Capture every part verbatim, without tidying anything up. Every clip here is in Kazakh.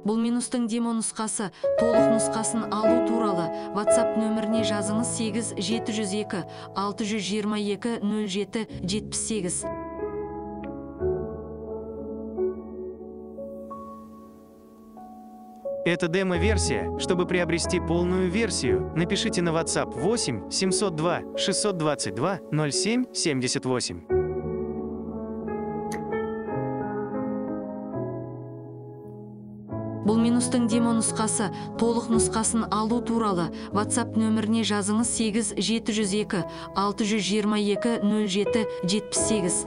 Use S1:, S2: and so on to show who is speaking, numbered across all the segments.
S1: Бұл минустың демо нұсқасы. Толық нұсқасын алу туралы WhatsApp нөміріне жазыңыз сегіз жеті жүз екі алты жүз жиырма екі нөл жеті жетпіс сегіз.
S2: Это демо-версия. Чтобы приобрести полную версию, напишите на WhatsApp восемь семьсот два шестьсот двадцать два ноль семь семьдесят восемь.
S1: Бұл минустың демо нұсқасы. Толық нұсқасын алу туралы WhatsApp нөміріне жазыңыз сегіз жеті жүз екі алты жүз жиырма екі нөл жеті жетпіс сегіз.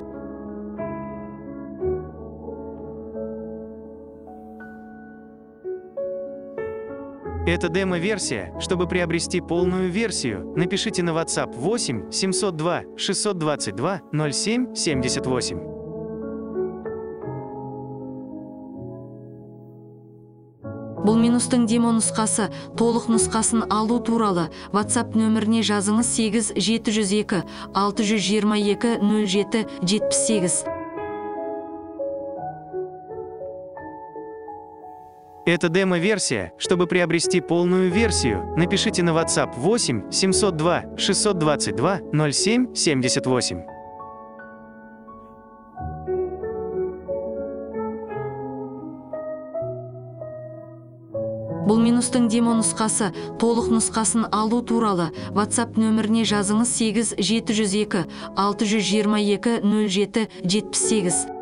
S2: Это демо-версия. Чтобы приобрести полную версию, напишите на WhatsApp восемь семьсот два шестьсот двадцать два ноль семь семьдесят восемь.
S1: Бұл минустың демо нұсқасы. Толық нұсқасын алу туралы WhatsApp нөміріне жазыңыз сегіз жеті жүз екі алты жүз жиырма екі нөл жеті жетпіс сегіз.
S2: Это демо-версия. Чтобы приобрести полную версию, напишите на WhatsApp восемь семьсот два шестьсот двадцать два ноль семь семьдесят восемь.
S1: Бұл минустың демо нұсқасы. Толық нұсқасын алу туралы WhatsApp нөміріне жазыңыз сегіз жеті жүз екі алты жүз жиырма екі нөл жеті жетпіс сегіз.